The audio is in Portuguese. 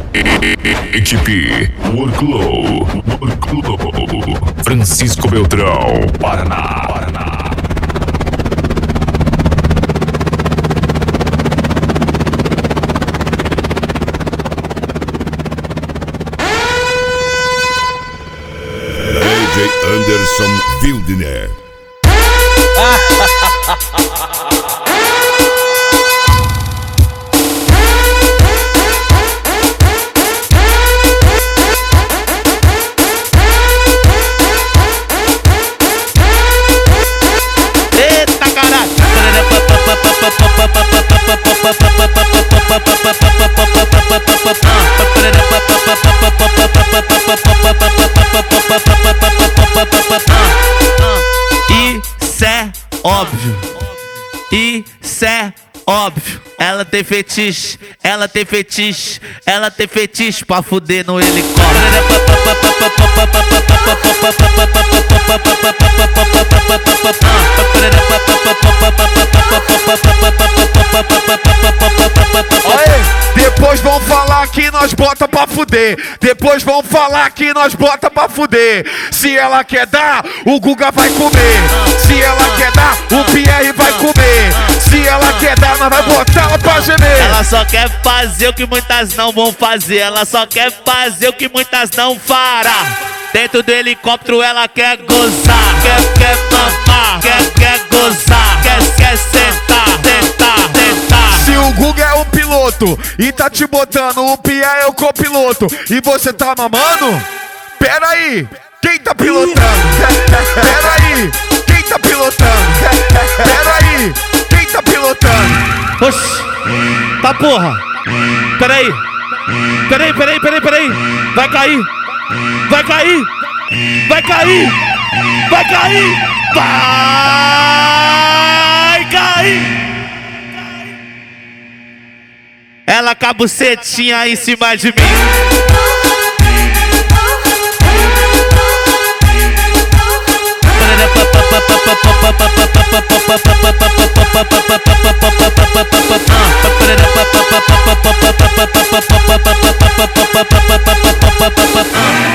Equipe Worklow, Francisco Beltrão, Paraná. DJ Anderson Wildner. Eita caralho! Isso é óbvio. Isso é óbvio. Ela tem fetiche, ela tem fetiche, ela tem fetiche pra fuder no helicóptero. Depois vão falar que nós bota pra fuder. Depois vão falar que nós bota pra fuder. Se ela quer dar, o Guga vai comer. Se ela quer dar, o Pierre vai comer. Se ela quer dar, nós vai botar ela pra gemer. Ela só quer fazer o que muitas não vão fazer. Ela só quer fazer o que muitas não fará. Dentro do helicóptero ela quer gozar. Quer mamar, quer gozar. Quer sentar, tentar. Se o Guga é o piloto e tá te botando, o Pierre é o copiloto e você tá mamando? Pera aí, quem tá pilotando? Pera aí, quem tá pilotando? Pera aí, quem tá pilotando? Oxi, tá porra. Peraí. Vai cair. Vai cair. Vai cair. Ela com a bucetinha em cima de mim.